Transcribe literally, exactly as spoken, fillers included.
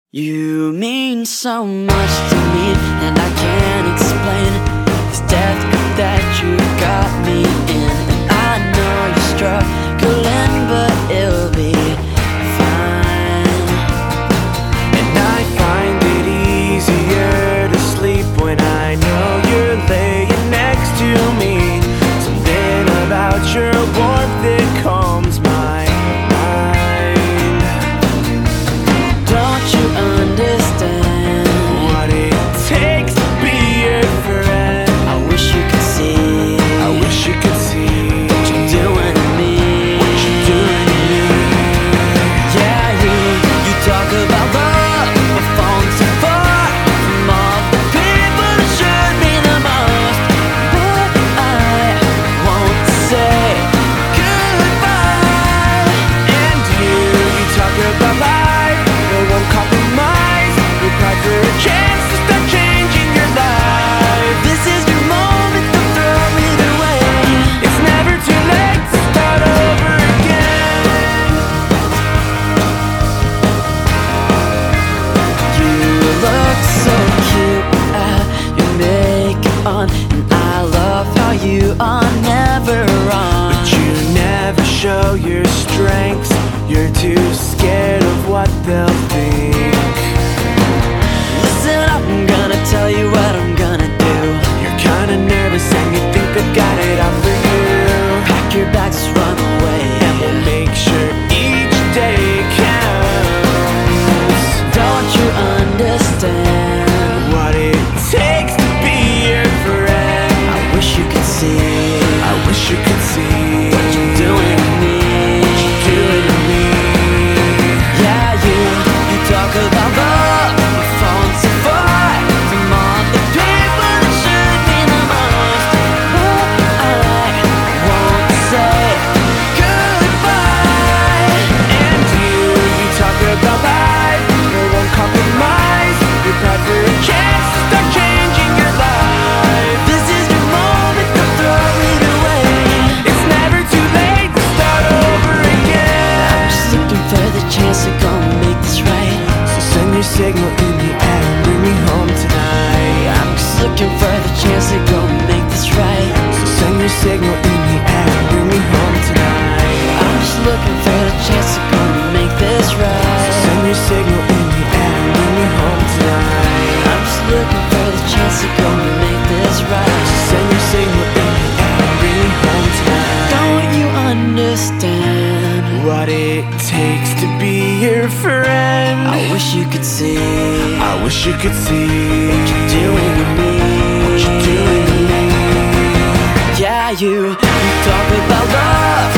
You mean so much to me, and I can't explain this death grip that you got me in. And I know you're struggling, but it'll be fine. And I find it easier to sleep when I know you're laying next to me. Something about your warmth that calms my mind. Don't you understand what it takes to be your friend? I wish you could see, I wish you could see what you're doing to me. what you're doing to me. Yeah, you, you talk about love, but falling so far from all the people that should be the most. But I won't say goodbye. And you, you talk about life, no one compromise. You pride for a chance to start changing your life. This is your moment, don't throw it away. It's never too late to start over again. You look so cute at your makeup on, and I love how you are never wrong. But you never show your strengths. You're too scared of what they'll think. Listen, I'm gonna tell you what I'm gonna do. You're kinda nervous and you think they've got it out for you. Pack your bags, just run away, And we'll make sure each day counts. Don't you understand What it takes to be your friend. I wish you could see I wish you could see what you're doing to me. what you're doing to me. Yeah, you, you talk about love, but falling so far from all the people that should be the most. But I won't say goodbye. And you, you talk about life, no one compromise. You pride for a chance to start changing your life. This is your moment, don't throw it away. It's never too late to start over again. I'm just looking for the chance to go and make this right. So send your signal in the air and bring me home tonight. I'm just looking for the chance to go and make this right. So send your signal in the air and bring me home tonight. I'm just looking for the chance to go and make this right. Send your signal in the air and bring me home tonight. I'm just looking for the chance to go and make this right. Send your signal in the air and bring me home tonight. Don't you understand What it takes to be your friend. I wish you could see I wish you could see what you're doing to me. what you're doing to me. Yeah, you, you talk about love,